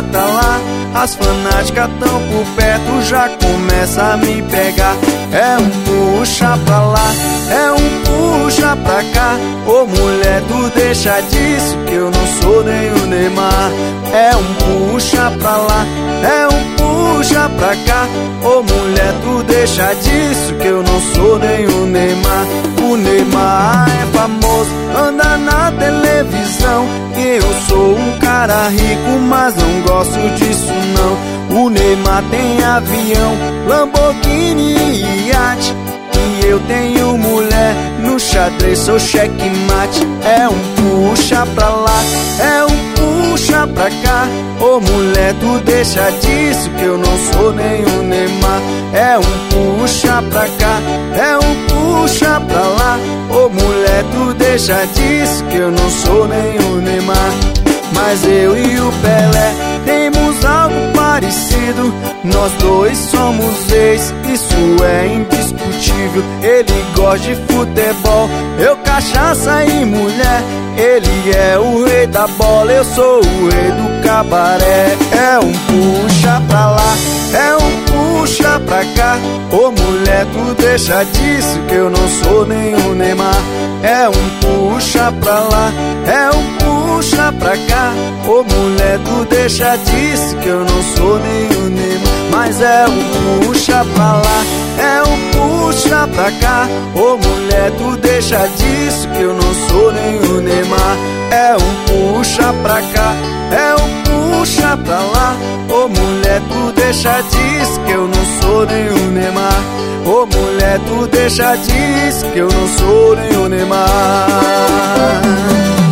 tá lá, as fanáticas tão por perto, já começa a me pegar. É um puxa pra lá, é um puxa pra cá. Ô mulher, tu deixa disso, que eu não sou nem o Neymar. É um puxa pra lá, é um puxa pra cá. Ô mulher, tu deixa disso, que eu não sou nem o Neymar. O Neymar é famoso, anda na televisão, e eu sou um cara rico, mas não gosto disso não. O Neymar tem avião, Lamborghini e iate, e eu tenho mulher, no xadrez sou checkmate. É um puxa pra lá, é um puxa pra cá. Ô mulher, tu deixa disso, que eu não sou nem o Neymar. É um puxa pra cá, é um puxa pra lá. Ô mulher, tu deixa disso, que eu não sou nem o Neymar. Mas eu e o Pelé temos algo parecido, nós dois somos ex, isso é indiscutível. Ele gosta de futebol, eu cachaça e mulher. Ele é o rei da bola, eu sou o rei do cabaré. É um puxa pra lá, é um puxa pra cá. Ô mulher, tu deixa disso, que eu não sou nem o Neymar. É um puxa pra lá, é um puxa pra cá. Ô mulher, tu deixa disso, que eu não sou nem o Neymar. Mas é um puxa pra lá, é um puxa pra cá. Ô mulher, tu deixa disso, que eu não sou nem o Neymar. É um puxa pra cá, é um puxa pra lá. Ô mulher, tu deixa disso, que eu não sou nem o Neymar. Ô mulher, tu deixa disso, que eu não sou nem o Neymar.